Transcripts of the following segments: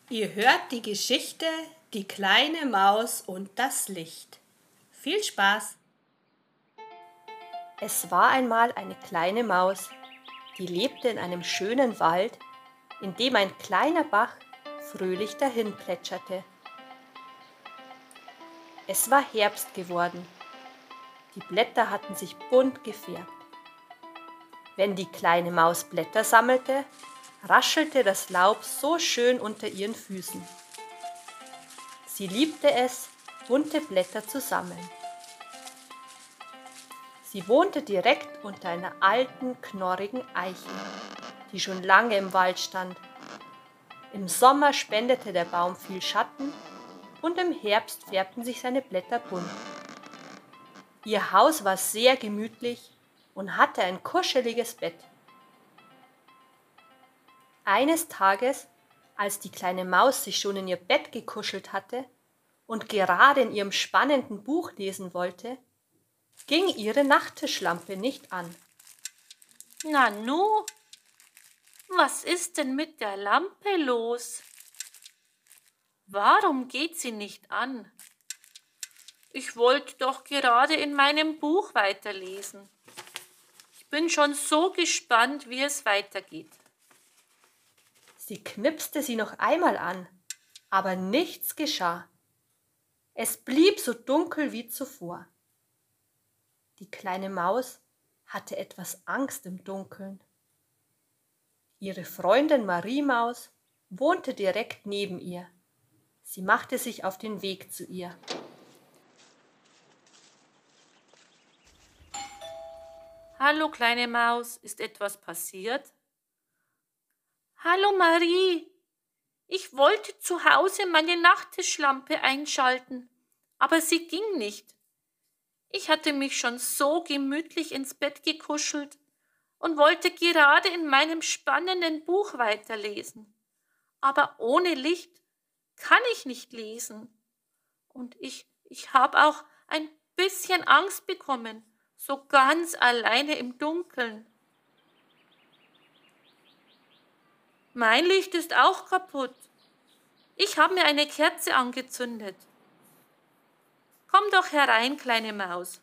Ihr hört die Geschichte Die kleine Maus und das Licht. Viel Spaß! Es war einmal eine kleine Maus, die lebte in einem schönen Wald, in dem ein kleiner Bach fröhlich dahin plätscherte. Es war Herbst geworden. Die Blätter hatten sich bunt gefärbt. Wenn die kleine Maus Blätter sammelte, raschelte das Laub so schön unter ihren Füßen. Sie liebte es, bunte Blätter zu sammeln. Sie wohnte direkt unter einer alten, knorrigen Eiche, die schon lange im Wald stand. Im Sommer spendete der Baum viel Schatten und im Herbst färbten sich seine Blätter bunt. Ihr Haus war sehr gemütlich und hatte ein kuscheliges Bett. Eines Tages, als die kleine Maus sich schon in ihr Bett gekuschelt hatte und gerade in ihrem spannenden Buch lesen wollte, ging ihre Nachttischlampe nicht an. Nanu, was ist denn mit der Lampe los? Warum geht sie nicht an? Ich wollte doch gerade in meinem Buch weiterlesen. Ich bin schon so gespannt, wie es weitergeht. Sie knipste sie noch einmal an, aber nichts geschah. Es blieb so dunkel wie zuvor. Die kleine Maus hatte etwas Angst im Dunkeln. Ihre Freundin Marie-Maus wohnte direkt neben ihr. Sie machte sich auf den Weg zu ihr. Hallo, kleine Maus, ist etwas passiert? Hallo, Marie. Ich wollte zu Hause meine Nachttischlampe einschalten, aber sie ging nicht. Ich hatte mich schon so gemütlich ins Bett gekuschelt und wollte gerade in meinem spannenden Buch weiterlesen. Aber ohne Licht kann ich nicht lesen. Und ich habe auch ein bisschen Angst bekommen, so ganz alleine im Dunkeln. Mein Licht ist auch kaputt. Ich habe mir eine Kerze angezündet. Komm doch herein, kleine Maus.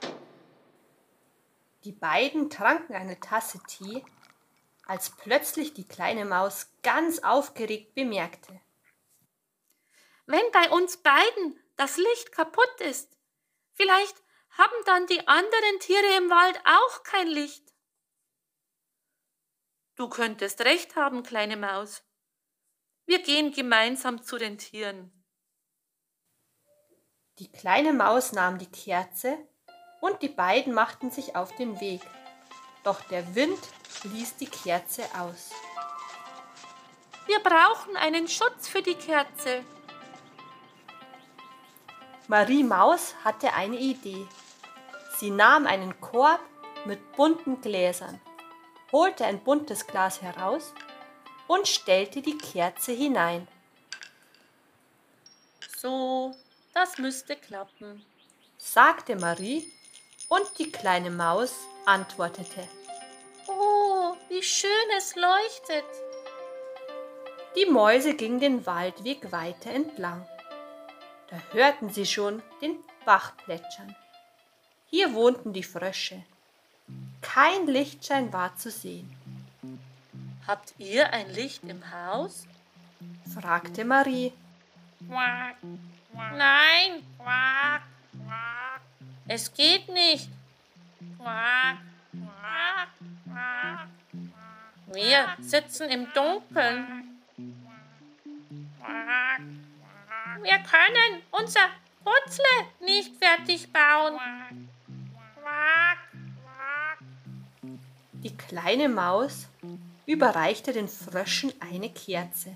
Die beiden tranken eine Tasse Tee, als plötzlich die kleine Maus ganz aufgeregt bemerkte: Wenn bei uns beiden das Licht kaputt ist, vielleicht haben dann die anderen Tiere im Wald auch kein Licht. Du könntest recht haben, kleine Maus. Wir gehen gemeinsam zu den Tieren. Die kleine Maus nahm die Kerze und die beiden machten sich auf den Weg. Doch der Wind blies die Kerze aus. Wir brauchen einen Schutz für die Kerze. Marie Maus hatte eine Idee. Sie nahm einen Korb mit bunten Gläsern, holte ein buntes Glas heraus und stellte die Kerze hinein. So, das müsste klappen, sagte Marie, und die kleine Maus antwortete: Oh, wie schön es leuchtet. Die Mäuse gingen den Waldweg weiter entlang. Da hörten sie schon den Bach plätschern. Hier wohnten die Frösche. Kein Lichtschein war zu sehen. Habt ihr ein Licht im Haus? fragte Marie. Quack. Nein, quack, quack. Es geht nicht. Quack, quack, quack. Wir sitzen im Dunkeln. Quack, quack. Wir können unser Putzle nicht fertig bauen. Quack, quack. Die kleine Maus überreichte den Fröschen eine Kerze.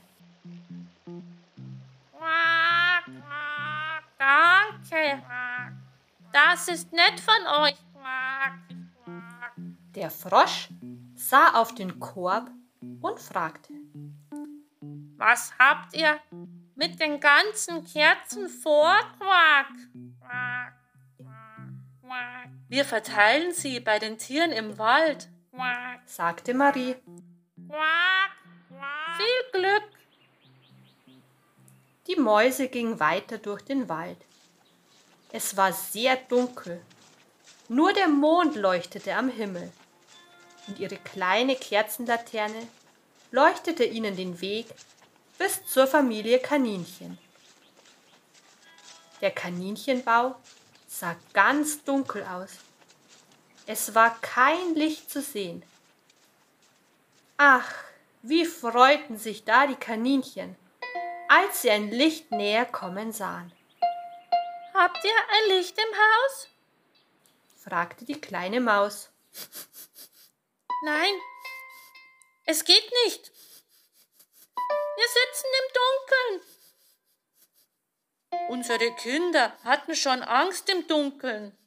Quack, quack. Danke. Quack. Das ist nett von euch. Quack, quack. Der Frosch sah auf den Korb und fragte: Was habt ihr mit den ganzen Kerzen vor, Quack? Quack, quack, quack. Wir verteilen sie bei den Tieren im Wald, Quack, sagte Marie. quack, quack. Viel Glück. Die Mäuse gingen weiter durch den Wald. Es war sehr dunkel. Nur der Mond leuchtete am Himmel und ihre kleine Kerzenlaterne leuchtete ihnen den Weg bis zur Familie Kaninchen. Der Kaninchenbau sah ganz dunkel aus. Es war kein Licht zu sehen. Ach, wie freuten sich da die Kaninchen, als sie ein Licht näher kommen sahen. Habt ihr ein Licht im Haus? Fragte die kleine Maus. Nein, es geht nicht. Wir sitzen im Dunkeln. Unsere Kinder hatten schon Angst im Dunkeln.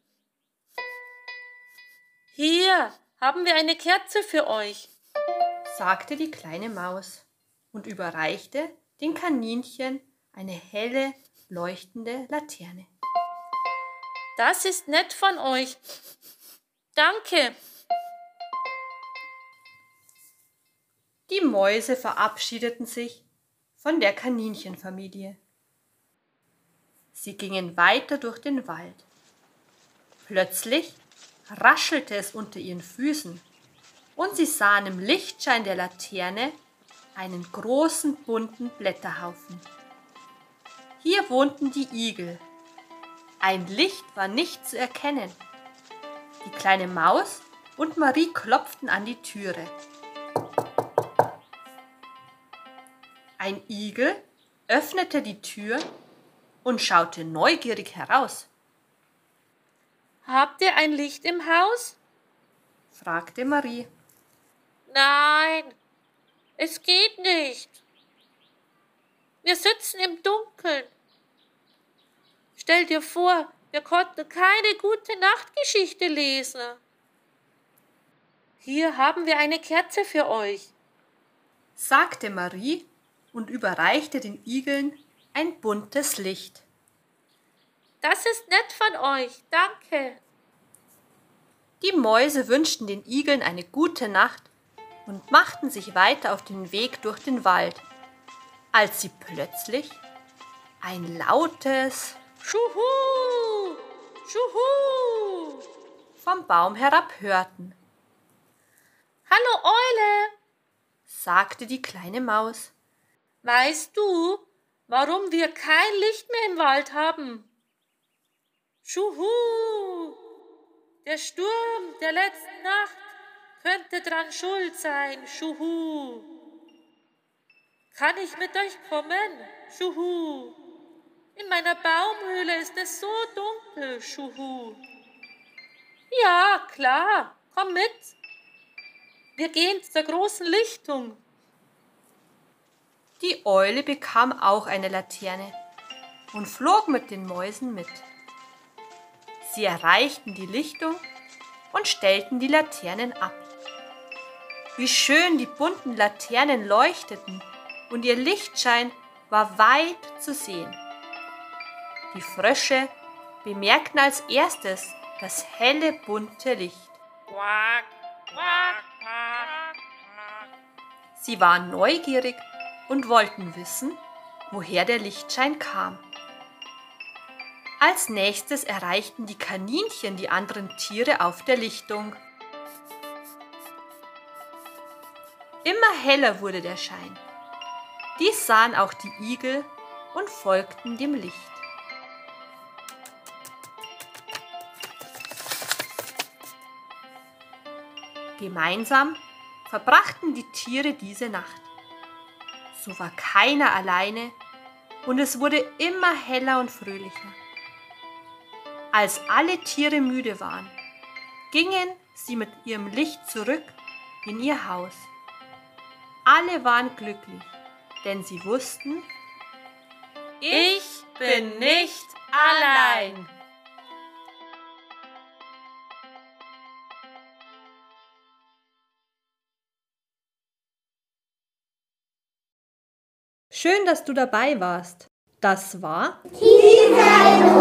Hier haben wir eine Kerze für euch, sagte die kleine Maus und überreichte den Kaninchen eine helle, leuchtende Laterne. Das ist nett von euch. Danke. Die Mäuse verabschiedeten sich von der Kaninchenfamilie. Sie gingen weiter durch den Wald. Plötzlich raschelte es unter ihren Füßen und sie sahen im Lichtschein der Laterne einen großen bunten Blätterhaufen. Hier wohnten die Igel. Ein Licht war nicht zu erkennen. Die kleine Maus und Marie klopften an die Türe. Ein Igel öffnete die Tür und schaute neugierig heraus. Habt ihr ein Licht im Haus? Fragte Marie. Nein, es geht nicht. Wir sitzen im Dunkeln. Stell dir vor, wir konnten keine gute Nachtgeschichte lesen. Hier haben wir eine Kerze für euch, sagte Marie und überreichte den Igeln ein buntes Licht. Das ist nett von euch, danke. Die Mäuse wünschten den Igeln eine gute Nacht und machten sich weiter auf den Weg durch den Wald, als sie plötzlich ein lautes Schuhu, Schuhu vom Baum herab hörten. Hallo Eule, sagte die kleine Maus. Weißt du, warum wir kein Licht mehr im Wald haben? Schuhu, der Sturm der letzten Nacht könnte dran schuld sein, Schuhu. Kann ich mit euch kommen, Schuhu? In meiner Baumhöhle ist es so dunkel, Schuhu. Ja, klar, komm mit. Wir gehen zur großen Lichtung. Die Eule bekam auch eine Laterne und flog mit den Mäusen mit. Sie erreichten die Lichtung und stellten die Laternen ab. Wie schön die bunten Laternen leuchteten und ihr Lichtschein war weit zu sehen. Die Frösche bemerkten als erstes das helle, bunte Licht. Quack, quack, quack, quack. Sie waren neugierig und wollten wissen, woher der Lichtschein kam. Als nächstes erreichten die Kaninchen die anderen Tiere auf der Lichtung. Immer heller wurde der Schein. Dies sahen auch die Igel und folgten dem Licht. Gemeinsam verbrachten die Tiere diese Nacht. So war keiner alleine und es wurde immer heller und fröhlicher. Als alle Tiere müde waren, gingen sie mit ihrem Licht zurück in ihr Haus. Alle waren glücklich, denn sie wussten, Ich bin nicht allein. Schön, dass du dabei warst. Das war Kinderbuch.